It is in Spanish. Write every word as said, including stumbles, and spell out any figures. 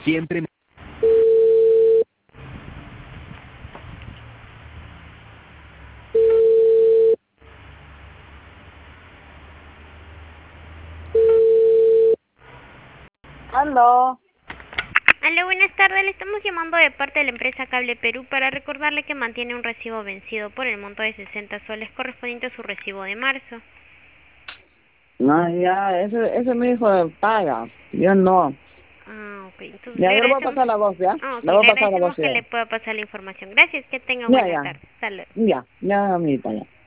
Siempre... Aló. Aló, buenas tardes. Le estamos llamando de parte de la empresa Cable Perú para recordarle que mantiene un recibo vencido por el monto de sesenta soles correspondiente a su recibo de marzo. No, ya, ese, ese mi hijo paga. Yo no. Ah, ok. Entonces Ya, le yo le voy a agradecemos. pasar la voz, ¿ya? Ah, ok. Le voy a Le pasar la voz, agradecemos ya. que le pueda pasar la información. Gracias. Que tenga Ya, buena ya. tarde. Hasta luego. Ya, ya, amiguita, ya.